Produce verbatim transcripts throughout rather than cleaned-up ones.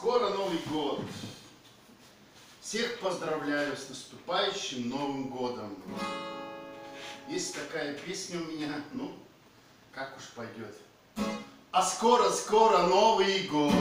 Скоро Новый год. Всех поздравляю с наступающим Новым годом. Есть такая песня у меня, ну, как уж пойдет. А скоро-скоро Новый год,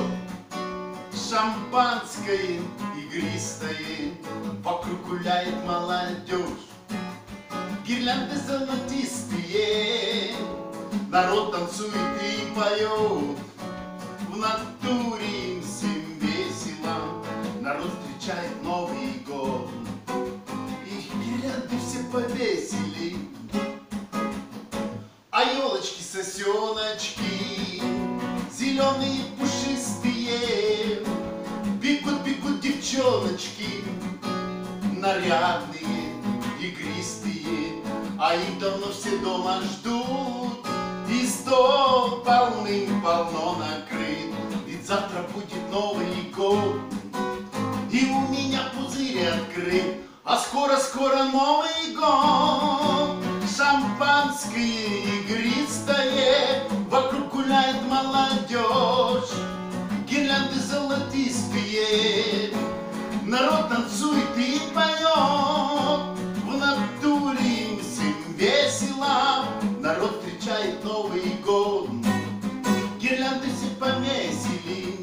шампанское игристое, вокруг гуляет молодежь, гирлянды золотистые, народ танцует и поет, в натуре им всем весело, народ встречает Новый год, их гирлянды все повесили, а елочки сосеночки зеленые пушистые, бегут, бегут девчоночки, нарядные, игристые, а их давно все дома ждут, и стол полным-полно накрыт, ведь завтра будет Новый год, и у меня пузырь открыт, а скоро-скоро Новый год, шампанское игристое, вокруг гуляет молодежь, гирлянды золотистые, народ танцует и поет, в натуре им всем весело, народ встречает Новый год, гирлянды все повесили,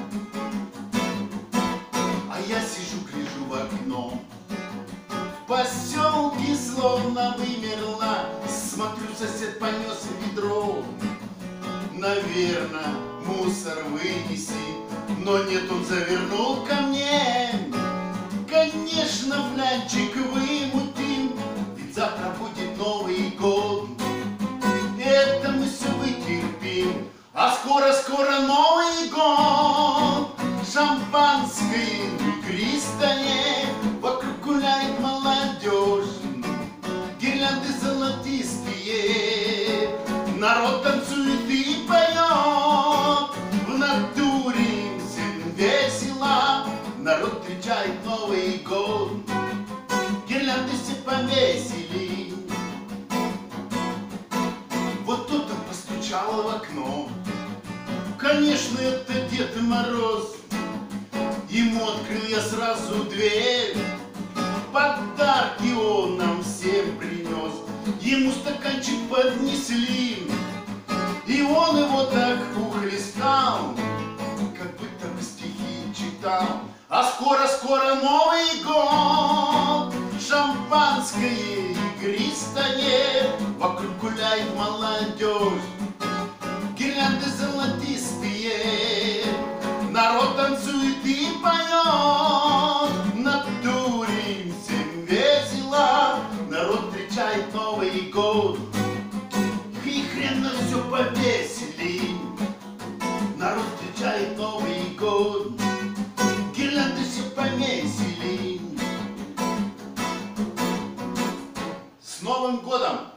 а я сижу, гляжу в окно, в поселке словно вымерла, смотрю, сосед понес ведро, наверно, мусор вынеси, но нет, он завернул ко мне. Конечно, флянчик вымутим, ведь завтра будет Новый год, это мы все вытерпим, а скоро-скоро Новый год, шампанское игристое, вокруг гуляет молодежь, гирлянды золотистые, народ танцует и поет, в натуре им всем весело, народ встречает Новый год, гирлянды все повесили. Вот тут он постучал в окно, конечно, это Дед Мороз, ему открыл я сразу дверь, подарки он нам всем принес, ему стаканчик поднесли, и он его так ухлестал, как будто бы стихи читал. А скоро-скоро Новый год, шампанское игристое, вокруг гуляет молодежь, гирлянды золотистые, народ танцует и поет, в натуре им всем весело, народ встречает Новый год, и хрен на все повесили, народ встречает Новый год, гирлянды все повесили. С Новым годом!